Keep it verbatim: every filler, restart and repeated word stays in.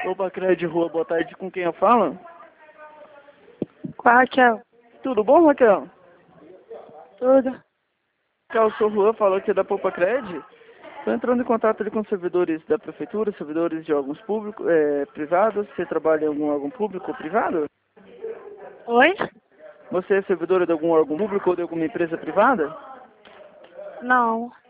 Opa, Cred Rua, boa tarde. Com quem eu falo? Com a Raquel. Tudo bom, Raquel? Tudo. Raquel, sou Juan, falou aqui da Poupa Cred. Estou entrando em contato ali com servidores da prefeitura, servidores de órgãos públicos, é, privados. Você trabalha em algum órgão público ou privado? Oi? Você é servidora de algum órgão público ou de alguma empresa privada? Não.